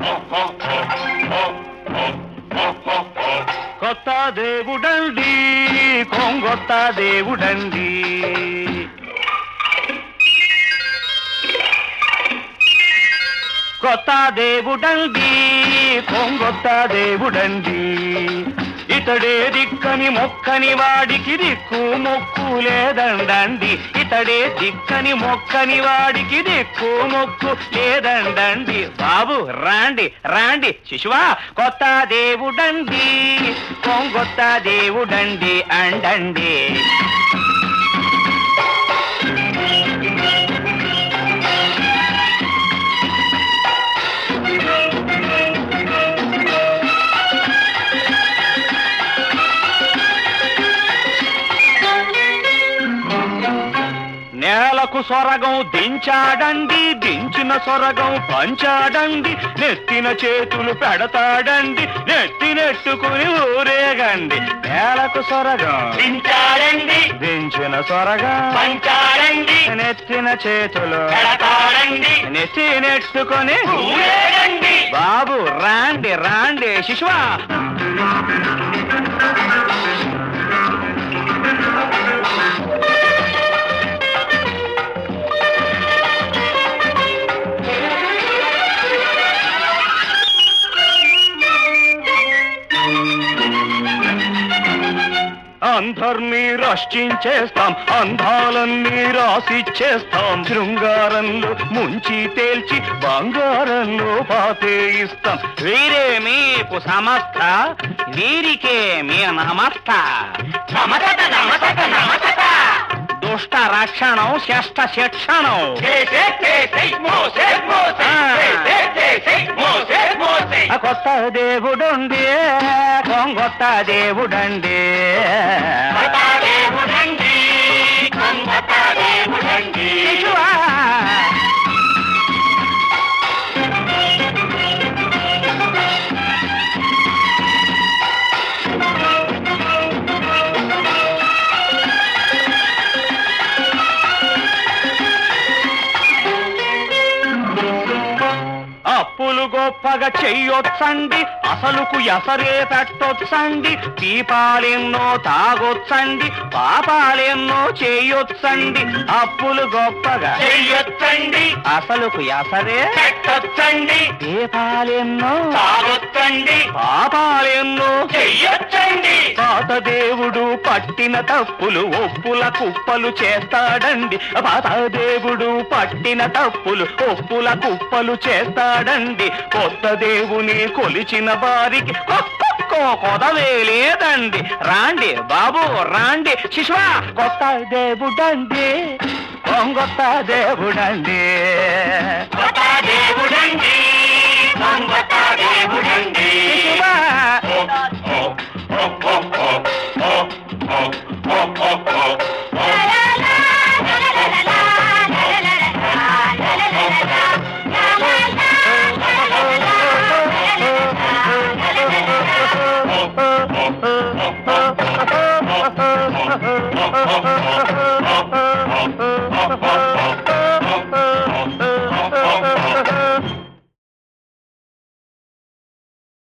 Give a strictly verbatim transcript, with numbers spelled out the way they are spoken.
కొత్త దేవుడండి కొంగొత్త దేవుడండి కొత్త దేవుడండి కొంగొత్త దేవుడండి ఇతడే దిక్కని మొక్కని వాడికి దిక్కు మొక్కు లేదండండి ఇతడే దిక్కని మొక్కని వాడికి దిక్కు మొక్కు లేదండండి బాబు రాండి రాండి శిశువా కొత్త దేవుడండి కొంగొత్త దేవుడండి అండండి నేలకు సొరగం దించాడండి దించిన సొరగం పంచాడండి నెత్తిన చేతులు పెడతాడండి నెత్తి నెట్టుకుని ఊరేగండి నేలకు సొరగం దించాడండి దించిన సొరగం పంచాడండి నెత్తిన చేతులు పెడతాడండి నెత్తి నెట్టుకుని ఊరేగండి బాబు రాండి రాండి శిశువా అందర్నీ రక్షించేస్తాం అందాలన్నీ రాసిచ్చేస్తాం శృంగారంలో ముంచి తేల్చి బంగారంలో పాతేయిస్తాం వీరే మీకు సమస్త వీరికే మీ నమస్త నమస్త నమస్త నమస్త దుష్ట రక్షణం శిష్ట శిక్షణం కొత్త దేవుడుండి కొంగొత్త దేవుడండి శిశువా అప్పులు గొప్పగా చెయ్యొచ్చండి అసలుకు ఎసరే పెట్టొచ్చండి దీపాలెన్నో తాగొచ్చండి పాపాలెన్నో చెయ్యొచ్చండి అప్పులు గొప్పగా చెయ్యొచ్చండి అసలుకు ఎసరే పెట్టొచ్చండి దీపాలెన్నో తాగొచ్చండి పాపాలెన్నో చెయ్యొచ్చండి పాత దేవుడు పట్టిన తప్పులు ఒప్పుల కుప్పలు చేస్తాడండి పాత దేవుడు పట్టిన తప్పులు ఒప్పుల కుప్పలు చేస్తాడండి కొత్త దేవుని కొలిచిన వారికి ఒక్కొక్కో కొదవే లేదండి రాండి బాబు రాండి శిశువా కొత్త దేవుడండి కొంగొత్త దేవుడండి కొత్త దేవుడండి కొంగొత్త దేవుడండి శిశువా Oh,